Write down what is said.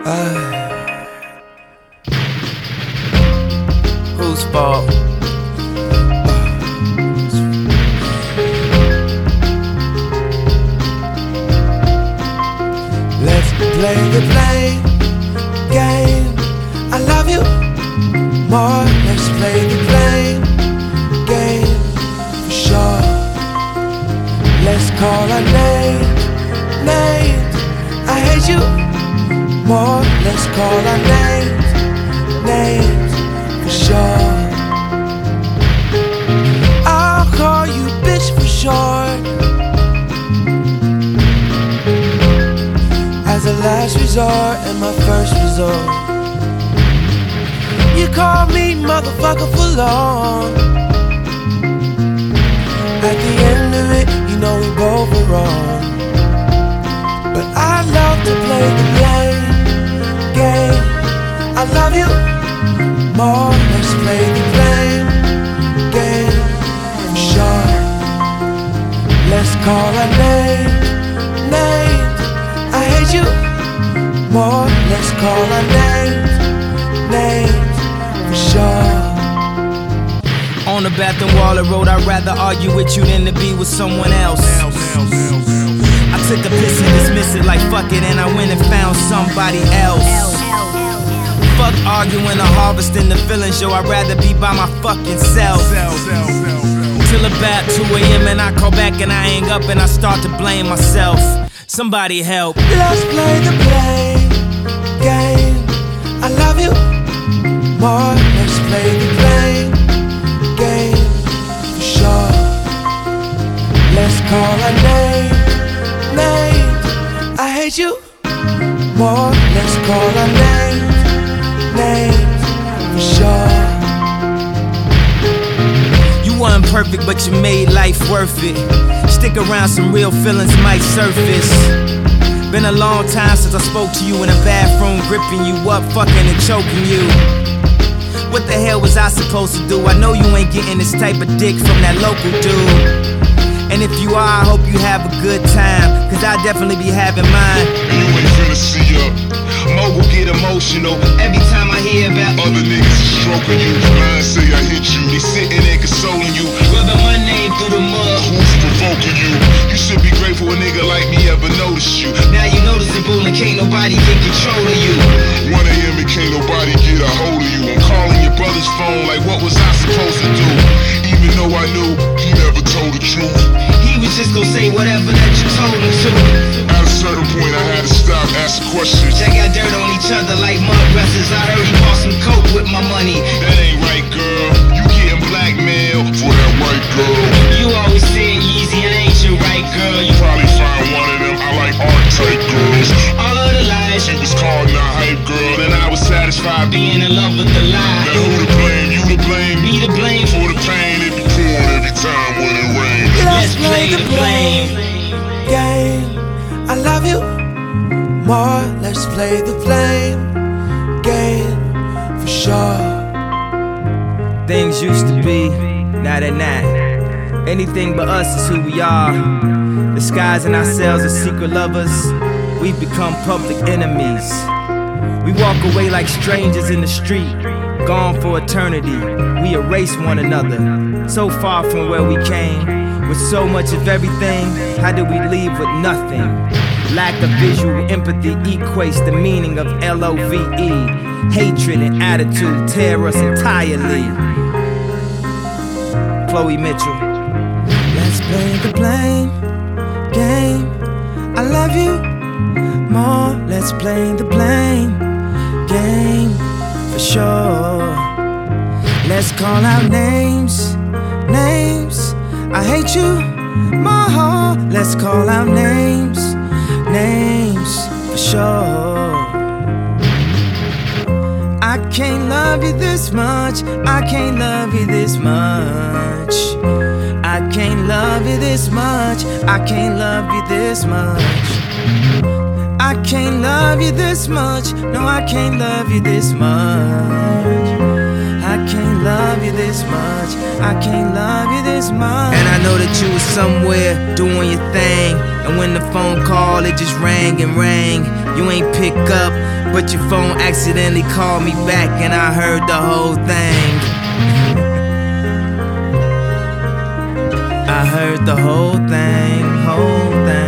Whose fault? Let's play the blame game. I love you more. Let's play the blame game for sure. Let's call our names. I hate you more. Let's call our names for sure. I'll call you bitch for short, as a last resort and my first resort. You call me motherfucker for long. At the end of it, you know we both were wrong. But I love to play the blame game. I love you more. Let's play the blame game for sure. Let's call our names. I hate you more. Let's call our names for sure. On the bathroom wall of road, I'd rather argue with you than to be with someone else. I took a piss and dismissed it like fuck it, and I went and found somebody else. Fuck arguing or harvesting the feelings, yo, I'd rather be by my fucking self. Till about 2 a.m. and I call back and I hang up and I start to blame myself. Somebody help. Let's play the blame game. I love you more. Let's play the blame game for sure. Let's call our names. I hate you more. Let's call our names for sure. You weren't perfect, but you made life worth it. Stick around, some real feelings might surface. Been a long time since I spoke to you in a bathroom, gripping you up, fucking and choking you. What the hell was I supposed to do? I know you ain't getting this type of dick from that local dude. And if you are, I hope you have a good time, cause I definitely be having mine. And you ain't finna see up. Mogul get emotional every time I hear about other niggas stroking you. Mine say I hit you, they sitting there consoling you, rubbing my name through the mud. Who's provoking you? You should be grateful a nigga like me ever noticed you. Now you noticeable and can't nobody get control of you. 1 a.m. and can't nobody get a hold of you. I'm calling your brother's phone like what was I supposed to do? Even though I knew he never told the truth. He was just gonna say whatever that you told him to. At a certain point I had to stop asking questions. They got dirt on each other like mud wrestlers. I heard he bought some coke with my money. That ain't right, girl. You getting blackmailed for that white girl. You always said Yeezy, I ain't your right girl. You probably find one of them. I like art-type girls. All of the lies she was called not hype girl, and I was satisfied being in love with the lie. Now who to blame? You to blame? Me to blame for the pain it be pouring every time when it rains. Let's play the blame game. I love you more. Let's play the blame game for sure. Things used to be, now they're not. Anything but us is who we are. Disguising ourselves as secret lovers, we've become public enemies. We walk away like strangers in the street, gone for eternity. We erase one another, so far from where we came. With so much of everything, how do we leave with nothing? Lack of visual empathy equates the meaning of L-O-V-E. Hatred and attitude tear us entirely. Chloe Mitchell. Let's play the blame game. I love you more. Let's play the blame game for sure. Let's call out names. I hate you more. Let's call out names for sure. I can't love you this much. I can't love you this much. I can't love you this much. I can't love you this much. I can't love you this much. No, I can't love you this much. I can't love you this much. I can't love you this much. And I know that you was somewhere doing your thing. And when the phone call, it just rang and rang. You ain't pick up, but your phone accidentally called me back, and I heard the whole thing. I heard the whole thing, whole thing.